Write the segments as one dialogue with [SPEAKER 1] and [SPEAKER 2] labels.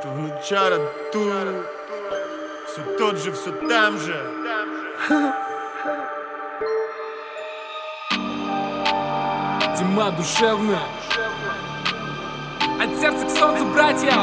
[SPEAKER 1] Это внучара тут. Все тот же, все там же.
[SPEAKER 2] Тьма душевная. От сердца к солнцу, братья.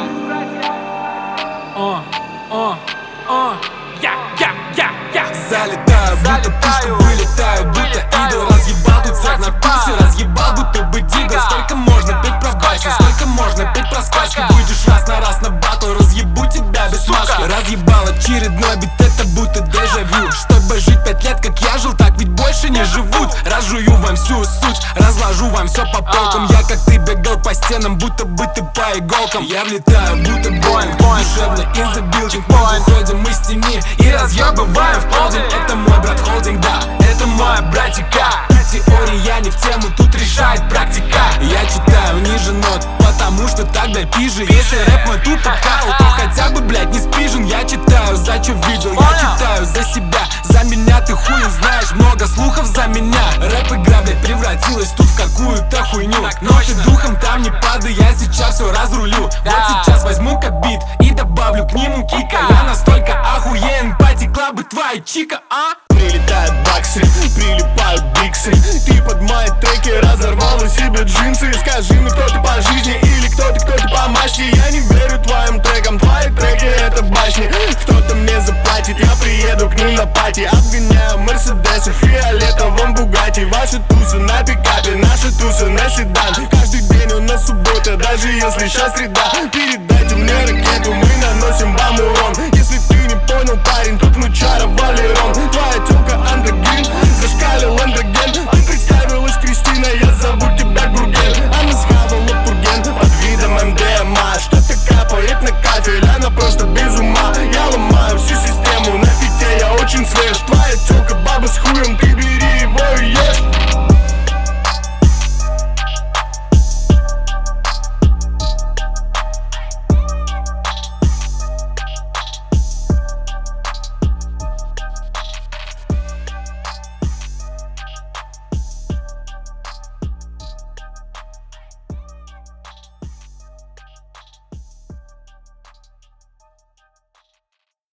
[SPEAKER 2] Я залетаю, будто пушка, вылетаю, будто идол. Разъебал тут всех на пульсе, разъебал, будто бы дигл. Сколько можно петь про басни, сколько можно петь про сказки. Выйдешь раз на батл, разъебу тебя без маски. Разъебал очередной бит, это будто дежавю. Чтобы жить 5 лет, как я жил, так ведь больше не живут. Разжую вам всю суть, разложу вам все по полкам. Я как ты бегал по стенам, будто бы ты по иголкам. Я влетаю, будто Боинг, душевно in the building. Мы выходим из тени и разъебываем в полдень. Это мой брат холдинг, да, это мой братика. Тут теория не в тему, тут решает практика. Я читаю ниже нот, потому что тогда пиже. Если рэп мой тут аккаунт, то хотя бы, блядь, не спижен. Я читаю, за чё видел, я читаю за себя. За меня ты хуй знаешь, много слухов за меня. Рэп-игра, блядь, превратилась тут в какую-то хуйню. Но ты духом там не падай, я сейчас все разрулю. Вот сейчас возьму как бит и добавлю к нему кика. Я настолько охуен, потекла бы твоя чика, а?
[SPEAKER 1] Прилетают баксы, прилипают биксы. Ты под мои треки разорвал на себе джинсы. Скажи мне, кто ты по жизни или кто ты по масти. Я не верю твоим трекам, твои треки это басни. Кто-то мне заплатит, я приеду к ним на пати. Обгоняю мерседесы, фиолетовом бугатти. Ваши тусы на пикапе, наши тусы на седан. Каждый день у нас суббота, даже если сейчас среда. Передайте мне ракету, мы наносим вам урон. Если ты не понял, парень, тут внучара Валерон. Твоя тёлка андрогин, зашкалил андроген. Ты представилась Кристина, я зову тебя Гурген. Она схавала пурген под видом МДМА. Что-то капает на кафель, она просто без ума. Я ломаю всю систему, на фите я очень свеж. Твоя тёлка баба с хуем, ты